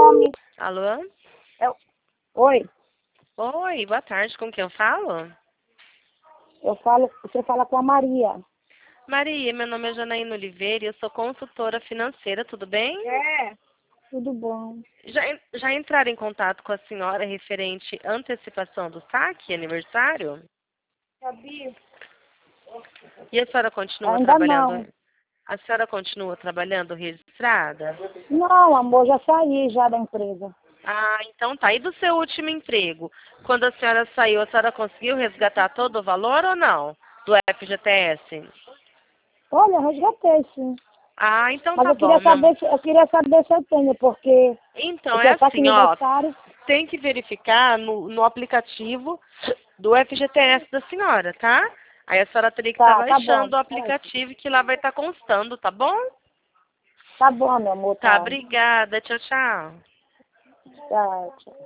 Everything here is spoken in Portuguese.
nome. Alô? Oi, Oi, boa tarde. Com quem eu falo? você fala com a Maria. Maria, meu nome é Janaína Oliveira e eu sou consultora financeira, tudo bem? Tudo bom? Já entraram em contato com a senhora referente à antecipação do saque, aniversário? Sabia? E a senhora continua Ainda trabalhando? não. A senhora continua trabalhando registrada? Não, amor, já saí já da empresa. Ah, então tá. E do seu último emprego? Quando a senhora saiu, a senhora conseguiu resgatar todo o valor ou não? Do FGTS? Olha, resgatei sim. Ah, então Mas tá eu bom, queria meu amor. saber se eu tenho, porque Então, eu é já faço assim, ó. aniversário. Tem que verificar no aplicativo do FGTS da senhora, tá? Aí a senhora teria que estar Tá bom. baixando o aplicativo que lá vai estar constando, tá bom? Tá bom, meu amor, Tá, tá. obrigada. Tchau, tchau. Tchau, tchau.